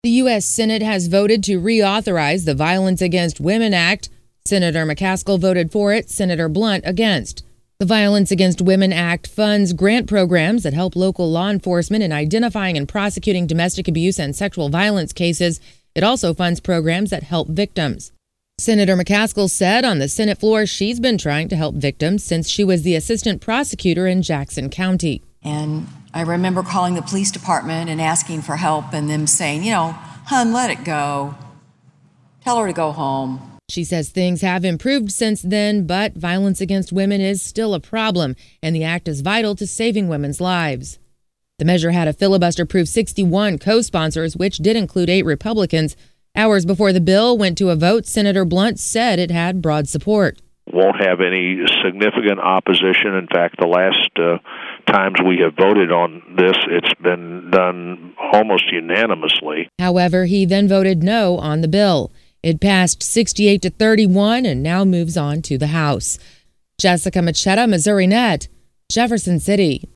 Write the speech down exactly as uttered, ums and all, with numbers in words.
The U S Senate has voted to reauthorize the Violence Against Women Act. Senator McCaskill voted for it, Senator Blunt against. The Violence Against Women Act funds grant programs that help local law enforcement in identifying and prosecuting domestic abuse and sexual violence cases. It also funds programs that help victims. Senator McCaskill said on the Senate floor she's been trying to help victims since she was the assistant prosecutor in Jackson County. And I remember calling the police department and asking for help and them saying, you know, hun, let it go. Tell her to go home. She says things have improved since then, but violence against women is still a problem, and the act is vital to saving women's lives. The measure had a filibuster-proof sixty-one co-sponsors, which did include eight Republicans. Hours before the bill went to a vote, Senator Blunt said it had broad support. Won't have any significant opposition. In fact, the last uh, times we have voted on this, it's been done almost unanimously. However, he then voted no on the bill. It passed sixty-eight to thirty-one and now moves on to the House. Jessica Machetta, Missouri Net, Jefferson City.